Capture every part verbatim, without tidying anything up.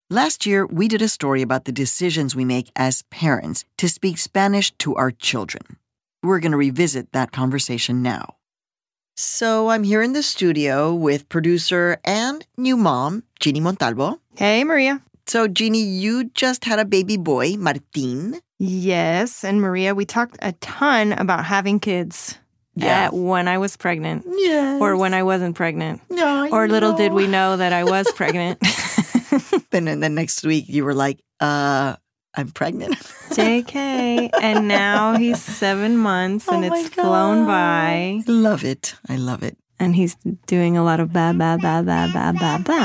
Last year, we did a story about the decisions we make as parents to speak Spanish to our children. We're going to revisit that conversation now. So I'm here in the studio with producer and new mom, Jeannie Montalvo. Hey, Maria. So, Jeannie, you just had a baby boy, Martín. Yes, and Maria, we talked a ton about having kids. Yeah. Uh, when I was pregnant. Yes. Or when I wasn't pregnant. No, I Or little know. did we know that I was pregnant. Then, and then next week, you were like, uh, I'm pregnant. J K. And now he's seven months and Oh my it's flown by. I love it. I love it. And he's doing a lot of ba, ba, ba, ba, ba, ba, ba.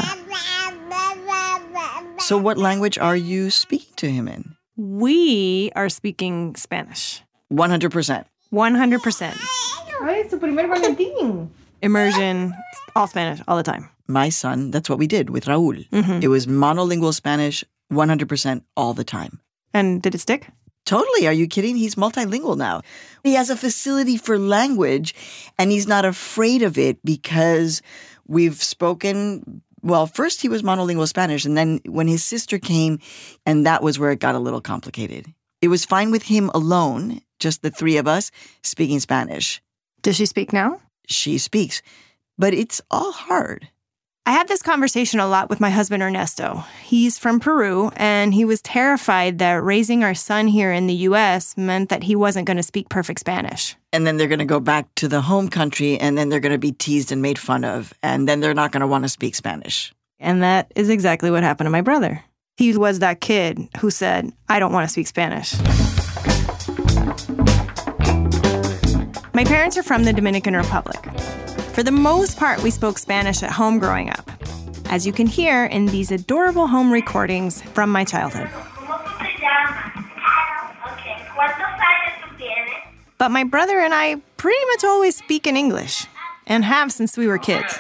So what language are you speaking to him in? We are speaking Spanish. one hundred percent. one hundred percent. Ay, su primer Valentín. Immersion, all Spanish, all the time. My son, that's what we did with Raúl. Mm-hmm. It was monolingual Spanish, one hundred percent all the time. And did it stick? Totally. Are you kidding? He's multilingual now. He has a facility for language, and he's not afraid of it because we've spoken. Well, first he was monolingual Spanish, and then when his sister came, and that was where it got a little complicated. It was fine with him alone, just the three of us, speaking Spanish. Does she speak now? She speaks, but it's all hard. I had this conversation a lot with my husband, Ernesto. He's from Peru, and he was terrified that raising our son here in the U S meant that he wasn't going to speak perfect Spanish. And then they're going to go back to the home country, and then they're going to be teased and made fun of, and then they're not going to want to speak Spanish. And that is exactly what happened to my brother. He was that kid who said, I don't want to speak Spanish. My parents are from the Dominican Republic. For the most part, we spoke Spanish at home growing up, as you can hear in these adorable home recordings from my childhood. But my brother and I pretty much always speak in English, and have since we were kids.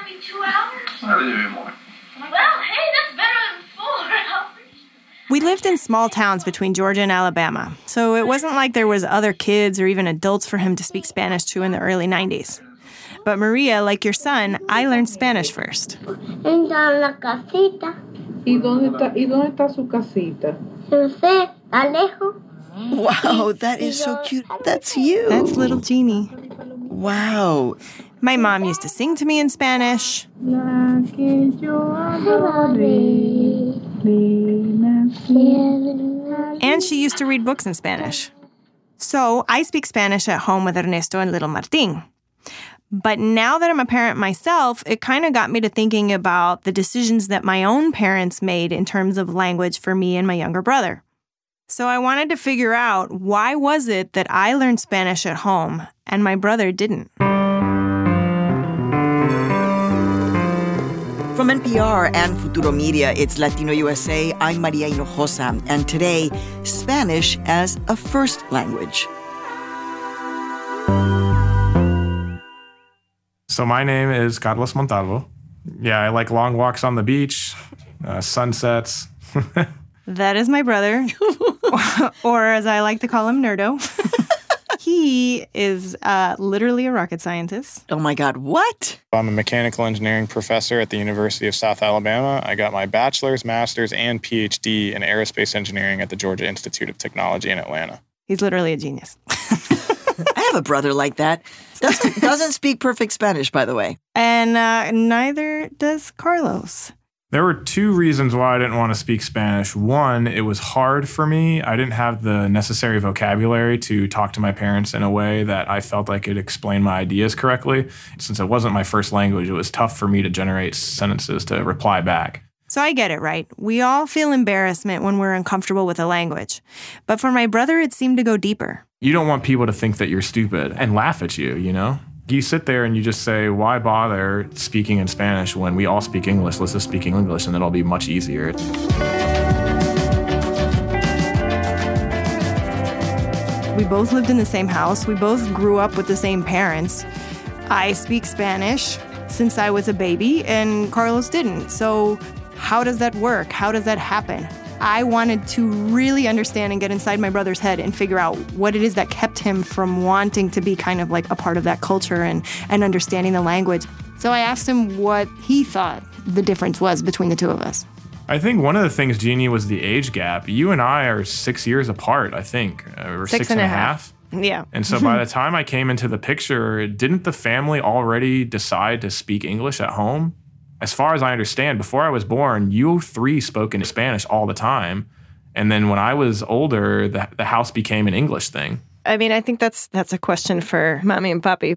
We lived in small towns between Georgia and Alabama, so it wasn't like there was other kids or even adults for him to speak Spanish to in the early nineties. But Maria, like your son, I learned Spanish first. En la casita. ¿Y dónde está, y dónde está su casita? No sé, Alejo. Wow, that is so cute. That's you. That's little Jeannie. Wow. My mom used to sing to me in Spanish. La que yo adoré, And she used to read books in Spanish. So I speak Spanish at home with Ernesto and little Martín. But now that I'm a parent myself, it kind of got me to thinking about the decisions that my own parents made in terms of language for me and my younger brother. So I wanted to figure out, why was it that I learned Spanish at home and my brother didn't? From N P R and Futuro Media, it's Latino U S A. I'm Maria Hinojosa, and today, Spanish as a first language. So my name is Carlos Montalvo. Yeah, I like long walks on the beach, uh, sunsets. That is my brother, or as I like to call him, Nerdo. He is uh, literally a rocket scientist. Oh my God, what? I'm a mechanical engineering professor at the University of South Alabama. I got my bachelor's, master's, and P H D in aerospace engineering at the Georgia Institute of Technology in Atlanta. He's literally a genius. I have a brother like that. Doesn't, doesn't speak perfect Spanish, by the way. And uh, neither does Carlos. There were two reasons why I didn't want to speak Spanish. One, it was hard for me. I didn't have the necessary vocabulary to talk to my parents in a way that I felt I could explain my ideas correctly. Since it wasn't my first language, it was tough for me to generate sentences to reply back. So I get it, right? We all feel embarrassment when we're uncomfortable with a language. But for my brother, it seemed to go deeper. You don't want people to think that you're stupid and laugh at you, you know? You sit there and you just say, why bother speaking in Spanish when we all speak English? Let's just speak English and it'll be much easier. We both lived in the same house. We both grew up with the same parents. I speak Spanish since I was a baby, and Carlos didn't. So how does that work? How does that happen? I wanted to really understand and get inside my brother's head and figure out what it is that kept him from wanting to be kind of like a part of that culture and, and understanding the language. So I asked him what he thought the difference was between the two of us. I think one of the things, Jeannie, was the age gap. You and I are six years apart, I think, or six, six and, and a half. half. Yeah. And so by the time I came into the picture, didn't the family already decide to speak English at home? As far as I understand, before I was born, you three spoke in Spanish all the time. And then when I was older, the, the house became an English thing. I mean, I think that's that's a question for Mami and Papi.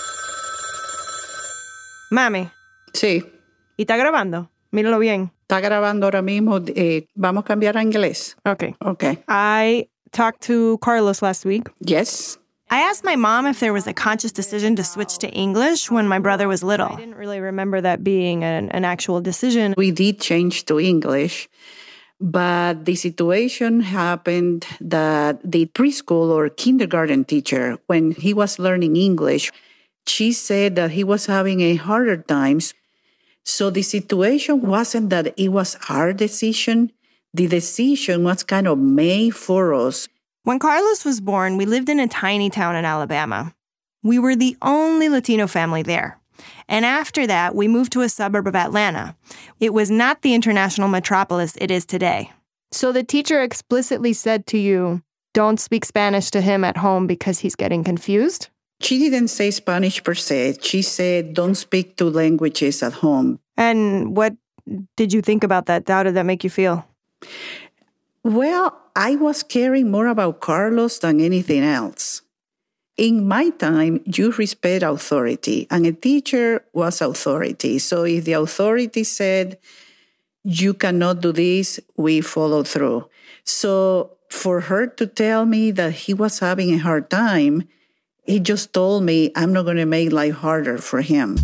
Mami. Sí. ¿Y está grabando? Míralo bien. Está grabando ahora mismo. Eh, ¿Vamos a cambiar a inglés? Okay. Okay. I talked to Carlos last week. Yes. I asked my mom if there was a conscious decision to switch to English when my brother was little. I didn't really remember that being an, an actual decision. We did change to English, but the situation happened that the preschool or kindergarten teacher, when he was learning English, she said that he was having a harder time. So the situation wasn't that it was our decision. The decision was kind of made for us. When Carlos was born, we lived in a tiny town in Alabama. We were the only Latino family there. And after that, we moved to a suburb of Atlanta. It was not the international metropolis it is today. So the teacher explicitly said to you, don't speak Spanish to him at home because he's getting confused? She didn't say Spanish per se. She said, don't speak two languages at home. And what did you think about that? How did that make you feel? Well, I was caring more about Carlos than anything else. In my time, you respect authority, and a teacher was authority. So if the authority said, you cannot do this, we follow through. So for her to tell me that he was having a hard time, he just told me, I'm not going to make life harder for him.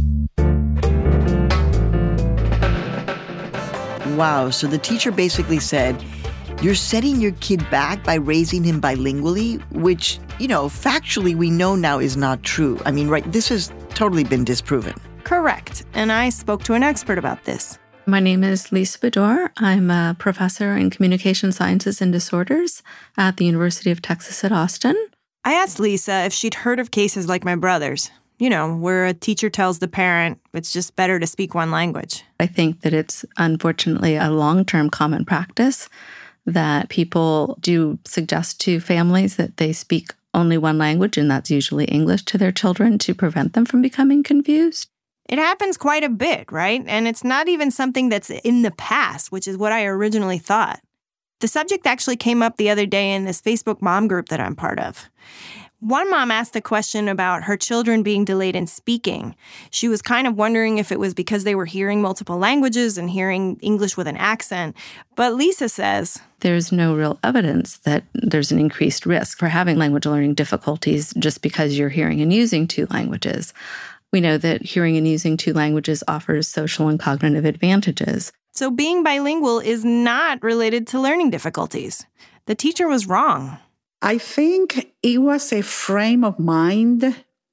Wow. So the teacher basically said, you're setting your kid back by raising him bilingually, which, you know, factually we know now is not true. I mean, right, this has totally been disproven. Correct. And I spoke to an expert about this. My name is Lisa Bedore. I'm a professor in communication sciences and disorders at the University of Texas at Austin. I asked Lisa if she'd heard of cases like my brother's, you know, where a teacher tells the parent it's just better to speak one language. I think that it's unfortunately a long-term common practice that people do suggest to families that they speak only one language, and that's usually English, to their children to prevent them from becoming confused. It happens quite a bit, right? And it's not even something that's in the past, which is what I originally thought. The subject actually came up the other day in this Facebook mom group that I'm part of. One mom asked a question about her children being delayed in speaking. She was kind of wondering if it was because they were hearing multiple languages and hearing English with an accent. But Lisa says, there's no real evidence that there's an increased risk for having language learning difficulties just because you're hearing and using two languages. We know that hearing and using two languages offers social and cognitive advantages. So being bilingual is not related to learning difficulties. The teacher was wrong. I think it was a frame of mind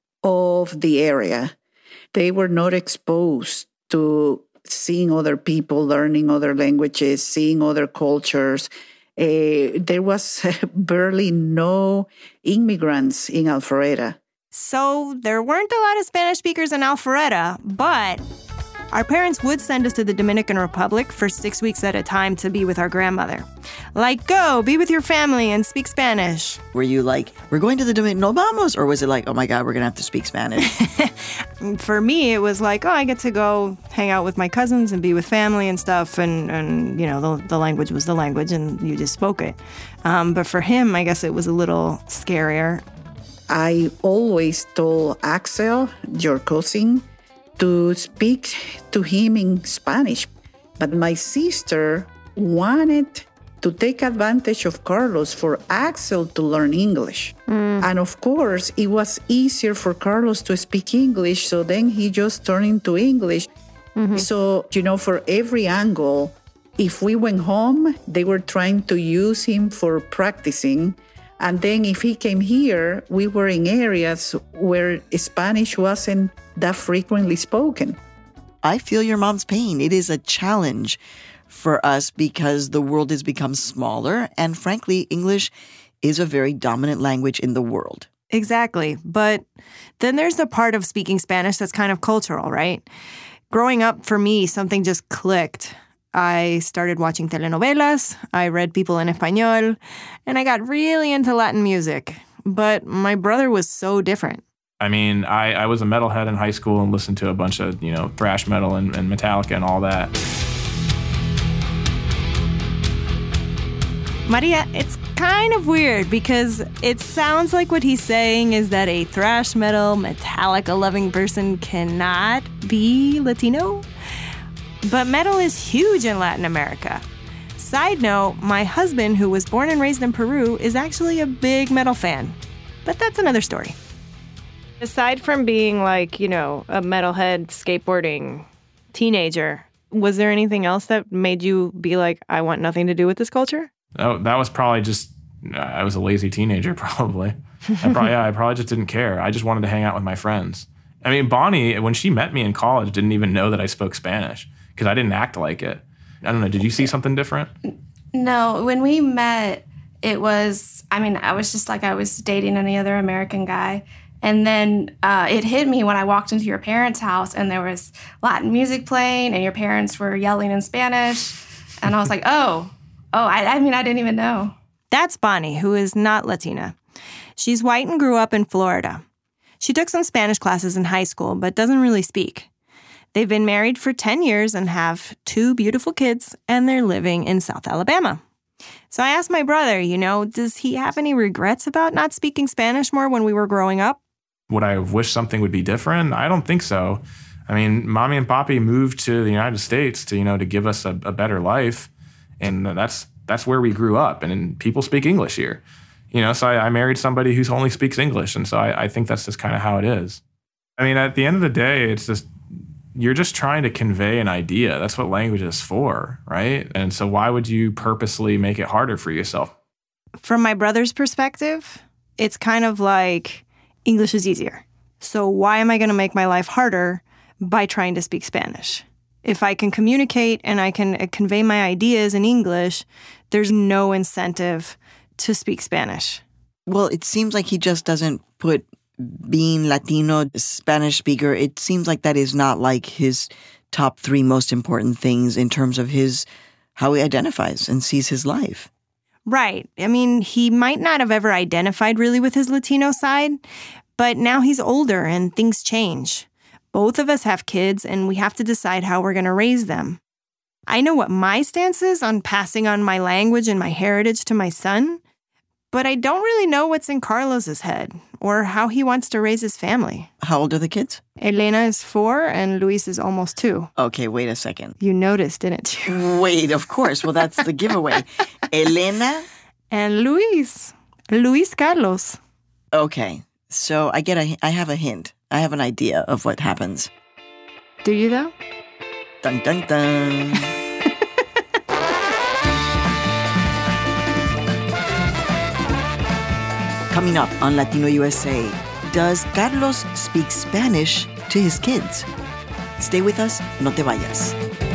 of the area. They were not exposed to seeing other people, learning other languages, seeing other cultures. Uh, there was barely no immigrants in Alpharetta. So there weren't a lot of Spanish speakers in Alpharetta, but our parents would send us to the Dominican Republic for six weeks at a time to be with our grandmother. Like, go, be with your family and speak Spanish. Were you like, we're going to the Dominican, no vamos? Or was it like, oh my God, we're going to have to speak Spanish? For me, it was like, oh, I get to go hang out with my cousins and be with family and stuff. And, and you know, the, the language was the language and you just spoke it. Um, but for him, I guess it was a little scarier. I always told Axel, your cousin, to speak to him in Spanish. But my sister wanted to take advantage of Carlos for Axel to learn English. Mm. And of course, it was easier for Carlos to speak English, so then he just turned into English. Mm-hmm. So, you know, for every angle, if we went home, they were trying to use him for practicing. And then if he came here, we were in areas where Spanish wasn't that frequently spoken. I feel your mom's pain. It is a challenge for us because the world has become smaller. And frankly, English is a very dominant language in the world. Exactly. But then there's the part of speaking Spanish that's kind of cultural, right? Growing up, for me, something just clicked. I started watching telenovelas, I read People en Español, and I got really into Latin music. But my brother was so different. I mean, I, I was a metalhead in high school and listened to a bunch of, you know, thrash metal and, and Metallica and all that. Maria, it's kind of weird because it sounds like what he's saying is that a thrash metal, Metallica-loving person cannot be Latino. But metal is huge in Latin America. Side note, my husband, who was born and raised in Peru, is actually a big metal fan. But that's another story. Aside from being like, you know, a metalhead skateboarding teenager, was there anything else that made you be like, I want nothing to do with this culture? Oh, that was probably just, I was a lazy teenager, probably. I probably, yeah, I probably just didn't care. I just wanted to hang out with my friends. I mean, Bonnie, when she met me in college, didn't even know that I spoke Spanish because I didn't act like it. I don't know. Did you see something different? No, when we met, it was, I mean, I was just like I was dating any other American guy. And then uh, it hit me when I walked into your parents' house and there was Latin music playing and your parents were yelling in Spanish. And I was like, oh, oh, I, I mean, I didn't even know. That's Bonnie, who is not Latina. She's white and grew up in Florida. She took some Spanish classes in high school, but doesn't really speak. They've been married for ten years and have two beautiful kids, and they're living in South Alabama. So I asked my brother, you know, does he have any regrets about not speaking Spanish more when we were growing up? Would I have wished something would be different? I don't think so. I mean, Mommy and Papi moved to the United States to, you know, to give us a, a better life. And that's that's where we grew up. And, and people speak English here. You know, so I, I married somebody who only speaks English. And so I, I think that's just kind of how it is. I mean, at the end of the day, it's just, you're just trying to convey an idea. That's what language is for, right? And so why would you purposely make it harder for yourself? From my brother's perspective, it's kind of like English is easier. So why am I going to make my life harder by trying to speak Spanish? If I can communicate and I can convey my ideas in English, there's no incentive to speak Spanish. Well, it seems like he just doesn't put being Latino, Spanish speaker, it seems like that is not like his top three most important things in terms of his, how he identifies and sees his life. Right. I mean, he might not have ever identified really with his Latino side, but now he's older and things change. Both of us have kids and we have to decide how we're going to raise them. I know what my stance is on passing on my language and my heritage to my son, but I don't really know what's in Carlos's head or how he wants to raise his family. How old are the kids? Elena is four and Luis is almost two. Okay, wait a second. You noticed, didn't you? Wait, of course. Well, that's the giveaway. Elena? And Luis. Luis Carlos. Okay, so I get a, I have a hint. I have an idea of what happens. Do you though? Dun, dun, dun. Coming up on Latino U S A, does Carlos speak Spanish to his kids? Stay with us, no te vayas.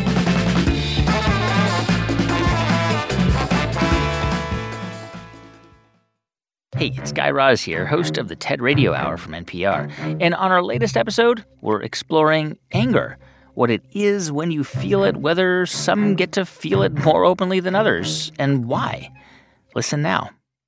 Hey, it's Guy Raz here, host of the TED Radio Hour from N P R. And on our latest episode, we're exploring anger, what it is when you feel it, whether some get to feel it more openly than others, and why. Listen now.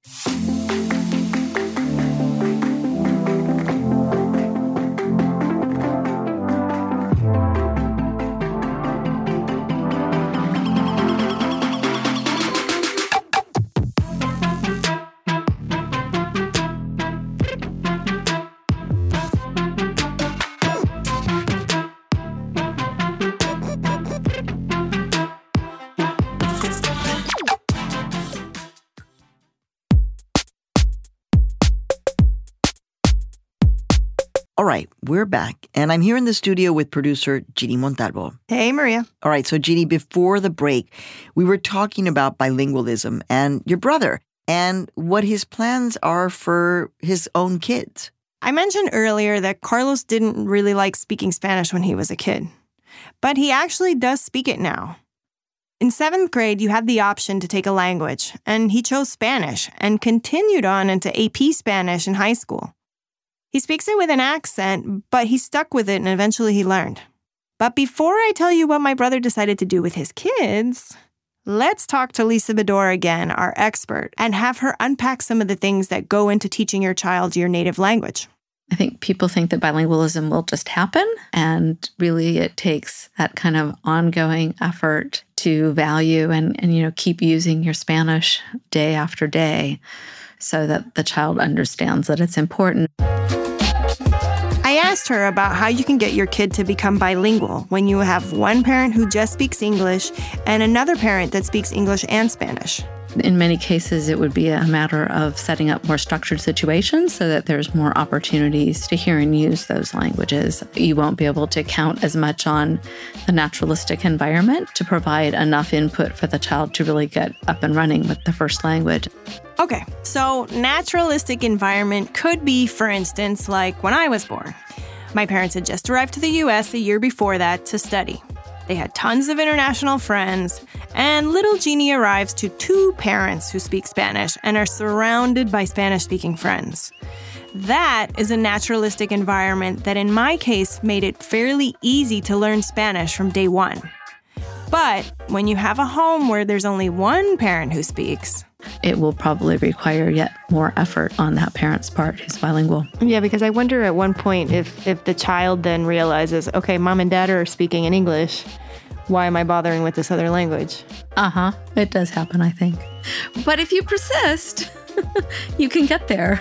All right, we're back, and I'm here in the studio with producer Gini Montalvo. Hey, Maria. All right, so Gini, before the break, we were talking about bilingualism and your brother and what his plans are for his own kids. I mentioned earlier that Carlos didn't really like speaking Spanish when he was a kid, but he actually does speak it now. In seventh grade, you had the option to take a language, and he chose Spanish and continued on into A P Spanish in high school. He speaks it with an accent, but he stuck with it and eventually he learned. But before I tell you what my brother decided to do with his kids, let's talk to Lisa Bedore again, our expert, and have her unpack some of the things that go into teaching your child your native language. I think people think that bilingualism will just happen, and really it takes that kind of ongoing effort to value and, and you know, keep using your Spanish day after day so that the child understands that it's important. I asked her about how you can get your kid to become bilingual when you have one parent who just speaks English and another parent that speaks English and Spanish. In many cases, it would be a matter of setting up more structured situations so that there's more opportunities to hear and use those languages. You won't be able to count as much on the naturalistic environment to provide enough input for the child to really get up and running with the first language. Okay, so naturalistic environment could be, for instance, like when I was born. My parents had just arrived to the U S a year before that to study. They had tons of international friends, and little Jeannie arrives to two parents who speak Spanish and are surrounded by Spanish-speaking friends. That is a naturalistic environment that in my case made it fairly easy to learn Spanish from day one. But when you have a home where there's only one parent who speaks, it will probably require yet more effort on that parent's part who's bilingual. Yeah, because I wonder at one point if, if the child then realizes, okay, mom and dad are speaking in English. Why am I bothering with this other language? Uh-huh. It does happen, I think. But if you persist, you can get there.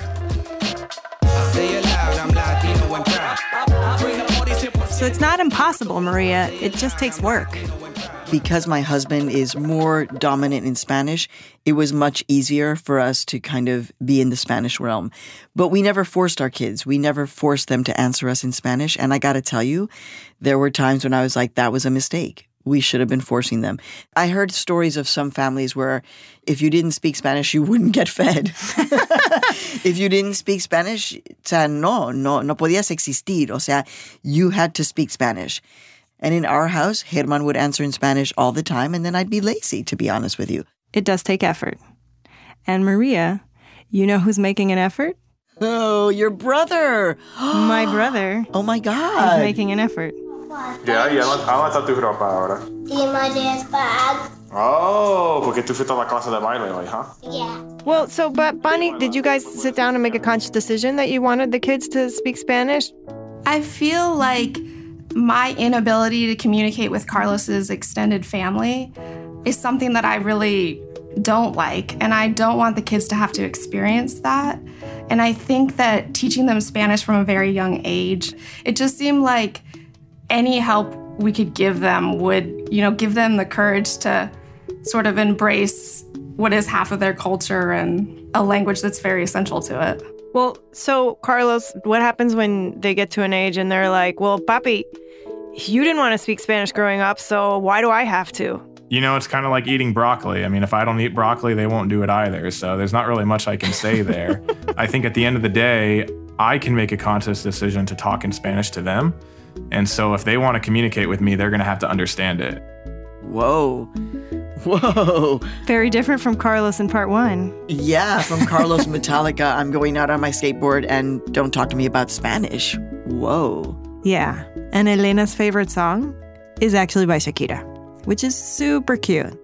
So it's not impossible, Maria. It just takes work. Because my husband is more dominant in Spanish, it was much easier for us to kind of be in the Spanish realm. But we never forced our kids. We never forced them to answer us in Spanish. And I got to tell you, there were times when I was like, that was a mistake. We should have been forcing them. I heard stories of some families where if you didn't speak Spanish, you wouldn't get fed. If you didn't speak Spanish, o sea, no, no, no podías existir. O sea, you had to speak Spanish. And in our house, Herman would answer in Spanish all the time, and then I'd be lazy, to be honest with you. It does take effort. And Maria, you know who's making an effort? Oh, your brother. My brother. Oh, my God. Is making an effort. Yeah, yeah, aonde tá tua roupa agora? Em Maria's bag. Oh, porque tu fez toda a classe de baile hoje, huh? Yeah. Well, so, but Bonnie, did you guys sit down and make a conscious decision that you wanted the kids to speak Spanish? I feel like my inability to communicate with Carlos's extended family is something that I really don't like, and I don't want the kids to have to experience that. And I think that teaching them Spanish from a very young age, it just seemed like any help we could give them would, you know, give them the courage to sort of embrace what is half of their culture and a language that's very essential to it. Well, so, Carlos, what happens when they get to an age and they're like, well, papi, you didn't want to speak Spanish growing up, so why do I have to? You know, it's kind of like eating broccoli. I mean, if I don't eat broccoli, they won't do it either. So there's not really much I can say there. I think at the end of the day, I can make a conscious decision to talk in Spanish to them. And so if they want to communicate with me, they're going to have to understand it. Whoa. Whoa. Very different from Carlos in part one. Yeah, from Carlos Metallica, I'm going out on my skateboard and don't talk to me about Spanish. Whoa. Yeah, and Elena's favorite song is actually by Shakira, which is super cute.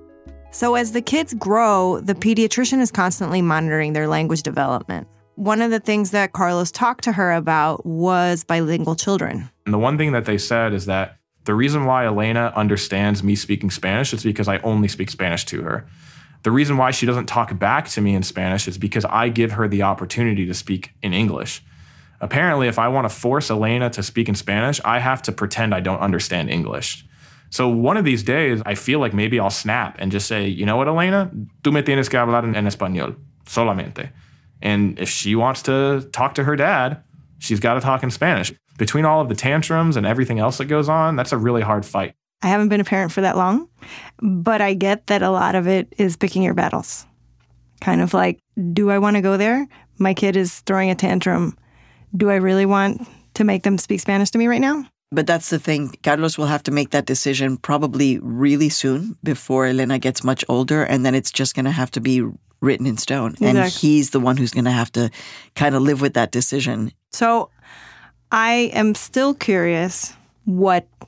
So as the kids grow, the pediatrician is constantly monitoring their language development. One of the things that Carlos talked to her about was bilingual children. And the one thing that they said is that the reason why Elena understands me speaking Spanish is because I only speak Spanish to her. The reason why she doesn't talk back to me in Spanish is because I give her the opportunity to speak in English. Apparently, if I want to force Elena to speak in Spanish, I have to pretend I don't understand English. So one of these days, I feel like maybe I'll snap and just say, you know what, Elena? Tú me tienes que hablar en español, solamente. And if she wants to talk to her dad, she's got to talk in Spanish. Between all of the tantrums and everything else that goes on, that's a really hard fight. I haven't been a parent for that long, but I get that a lot of it is picking your battles. Kind of like, do I want to go there? My kid is throwing a tantrum. Do I really want to make them speak Spanish to me right now? But that's the thing. Carlos will have to make that decision probably really soon before Elena gets much older, and then it's just going to have to be written in stone. Exactly. And he's the one who's going to have to kind of live with that decision. So I am still curious what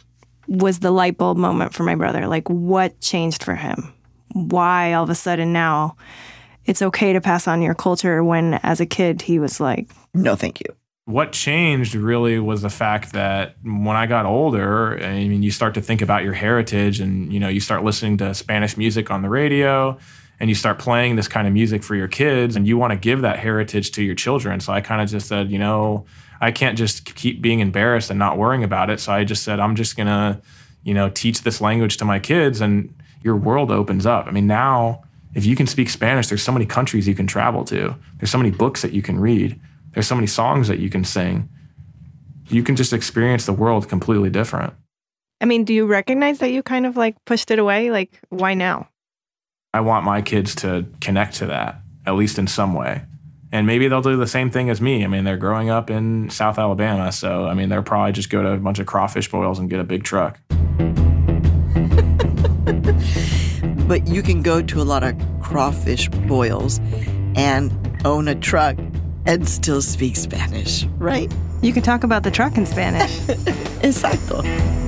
was the light bulb moment for my brother. Like, what changed for him? Why all of a sudden now it's okay to pass on your culture when as a kid he was like, no, thank you. What changed really was the fact that when I got older, I mean, you start to think about your heritage and, you know, you start listening to Spanish music on the radio and you start playing this kind of music for your kids and you want to give that heritage to your children. So I kind of just said, you know, I can't just keep being embarrassed and not worrying about it. So I just said, I'm just going to, you know, teach this language to my kids and your world opens up. I mean, now if you can speak Spanish, there's so many countries you can travel to. There's so many books that you can read. There's so many songs that you can sing. You can just experience the world completely different. I mean, do you recognize that you kind of like pushed it away? Like, why now? I want my kids to connect to that, at least in some way. And maybe they'll do the same thing as me. I mean, they're growing up in South Alabama, so I mean, they'll probably just go to a bunch of crawfish boils and get a big truck. But you can go to a lot of crawfish boils and own a truck and still speak Spanish, right? You can talk about the truck in Spanish. Exacto.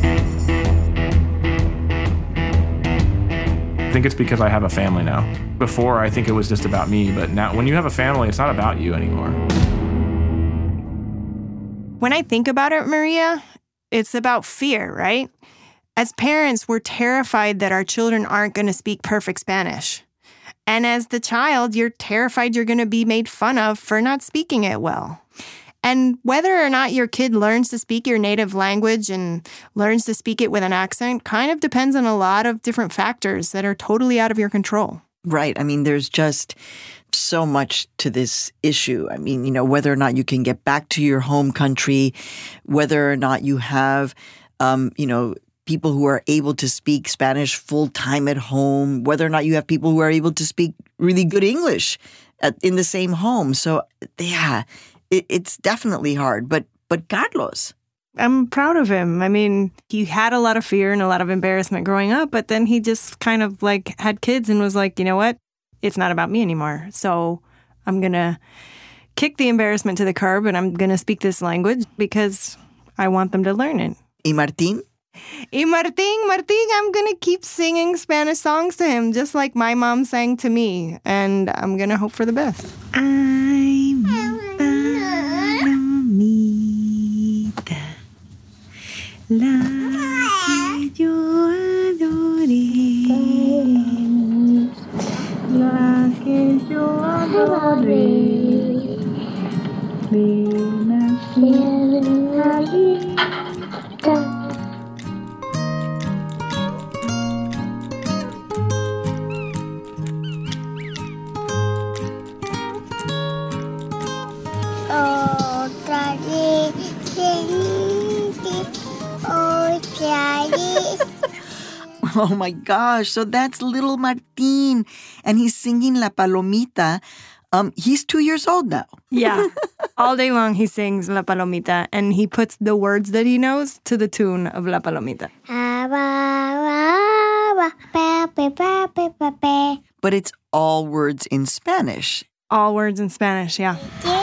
I think it's because I have a family now. Before, I think it was just about me, but now when you have a family, it's not about you anymore. When I think about it, Maria, it's about fear, right? As parents, we're terrified that our children aren't going to speak perfect Spanish. And as the child, you're terrified you're going to be made fun of for not speaking it well. And whether or not your kid learns to speak your native language and learns to speak it with an accent kind of depends on a lot of different factors that are totally out of your control. Right. I mean, there's just so much to this issue. I mean, you know, whether or not you can get back to your home country, whether or not you have, um, you know, people who are able to speak Spanish full-time at home, whether or not you have people who are able to speak really good English at, in the same home. So, yeah, it, it's definitely hard. But, but Carlos. I'm proud of him. I mean, he had a lot of fear and a lot of embarrassment growing up, but then he just kind of like had kids and was like, you know what? It's not about me anymore. So I'm going to kick the embarrassment to the curb and I'm going to speak this language because I want them to learn it. Y Martín? Y Martín, Martín, I'm going to keep singing Spanish songs to him, just like my mom sang to me. And I'm going to hope for the best. Ay, mi palomita, la que yo adoré, La que yo adoré, ven aquí. Oh my gosh, so that's little Martín, and he's singing La Palomita. Um, he's two years old now. Yeah, all day long he sings La Palomita, and he puts the words that he knows to the tune of La Palomita. But it's all words in Spanish. All words in Spanish, yeah.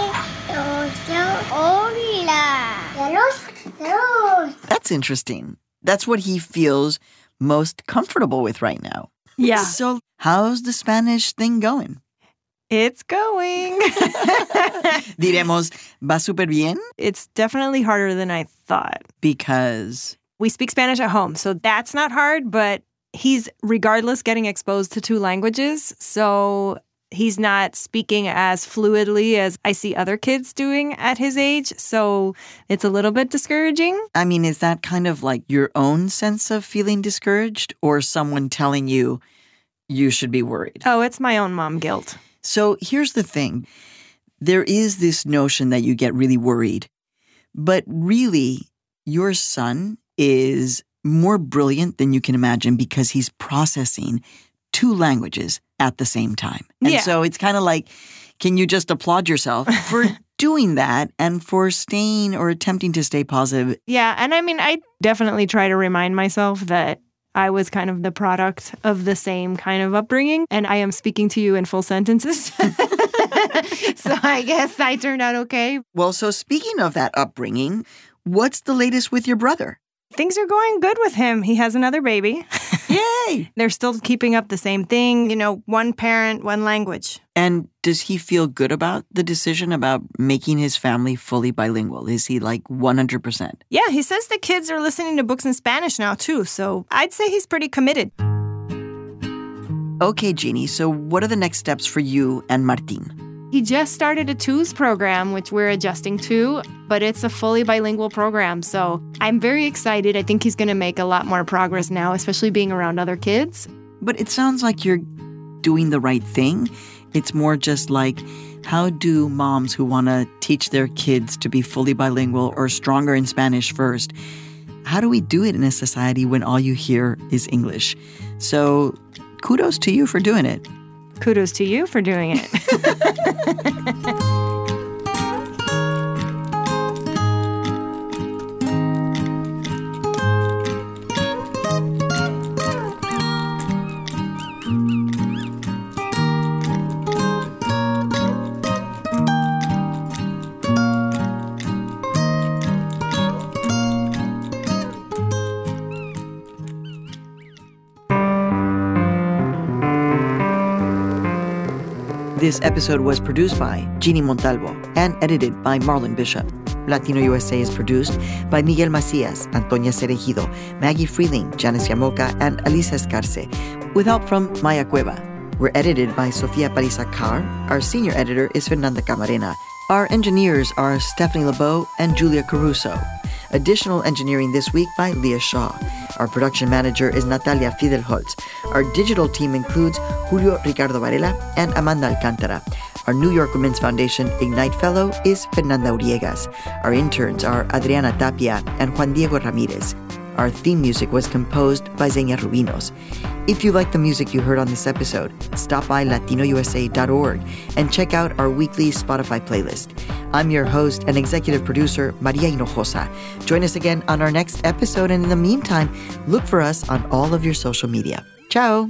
That's interesting. That's what he feels most comfortable with right now. Yeah. So how's the Spanish thing going? It's going. Diremos, va súper bien? It's definitely harder than I thought. Because? We speak Spanish at home, so that's not hard, but he's, regardless, getting exposed to two languages, so he's not speaking as fluidly as I see other kids doing at his age, so it's a little bit discouraging. I mean, is that kind of like your own sense of feeling discouraged or someone telling you you should be worried? Oh, it's my own mom guilt. So here's the thing. There is this notion that you get really worried, but really your son is more brilliant than you can imagine because he's processing two languages at the same time. And yeah. so it's kind of like, can you just applaud yourself for doing that and for staying or attempting to stay positive? Yeah, and I mean, I definitely try to remind myself that I was kind of the product of the same kind of upbringing, and I am speaking to you in full sentences. So I guess I turned out okay. Well, so speaking of that upbringing, what's the latest with your brother? Things are going good with him. He has another baby. Yay! They're still keeping up the same thing, you know, one parent, one language. And does he feel good about the decision about making his family fully bilingual? Is he like one hundred percent? Yeah, he says the kids are listening to books in Spanish now, too. So I'd say he's pretty committed. Okay, Jeannie, so what are the next steps for you and Martín? He just started a twos program, which we're adjusting to, but it's a fully bilingual program. So I'm very excited. I think he's going to make a lot more progress now, especially being around other kids. But it sounds like you're doing the right thing. It's more just like, how do moms who want to teach their kids to be fully bilingual or stronger in Spanish first, how do we do it in a society when all you hear is English? So kudos to you for doing it. Kudos to you for doing it. This episode was produced by Jeannie Montalvo and edited by Marlon Bishop. Latino U S A is produced by Miguel Macias, Antonia Cerejido, Maggie Freeling, Janice Yamoca, and Alisa Escarce, with help from Maya Cueva. We're edited by Sofia Parisa Carr. Our senior editor is Fernanda Camarena. Our engineers are Stephanie LeBeau and Julia Caruso. Additional engineering this week by Leah Shaw. Our production manager is Natalia Fidelholtz. Our digital team includes Julio Ricardo Varela and Amanda Alcantara. Our New York Women's Foundation Ignite Fellow is Fernanda Uriegas. Our interns are Adriana Tapia and Juan Diego Ramirez. Our theme music was composed by Xenia Rubinos. If you like the music you heard on this episode, stop by latino u s a dot org and check out our weekly Spotify playlist. I'm your host and executive producer, Maria Hinojosa. Join us again on our next episode, and in the meantime, look for us on all of your social media. Ciao!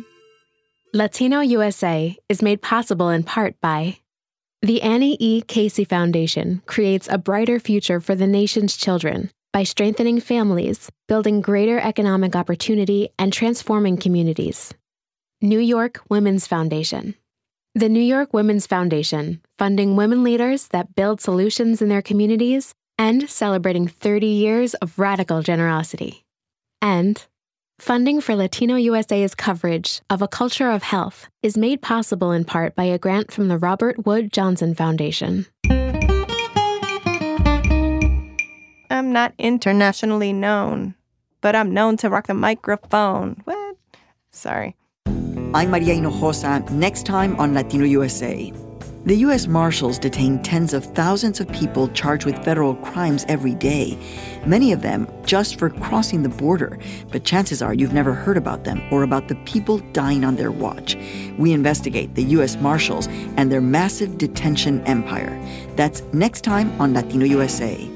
Latino U S A is made possible in part by the Annie E. Casey Foundation creates a brighter future for the nation's children by strengthening families, building greater economic opportunity, and transforming communities. New York Women's Foundation. The New York Women's Foundation, funding women leaders that build solutions in their communities and celebrating thirty years of radical generosity. And funding for Latino U S A's coverage of A Culture of Health is made possible in part by a grant from the Robert Wood Johnson Foundation. I'm not internationally known, but I'm known to rock the microphone. What? Sorry. I'm Maria Hinojosa. Next time on Latino U S A. The U S Marshals detain tens of thousands of people charged with federal crimes every day, many of them just for crossing the border. But chances are you've never heard about them or about the people dying on their watch. We investigate the U S Marshals and their massive detention empire. That's next time on Latino U S A.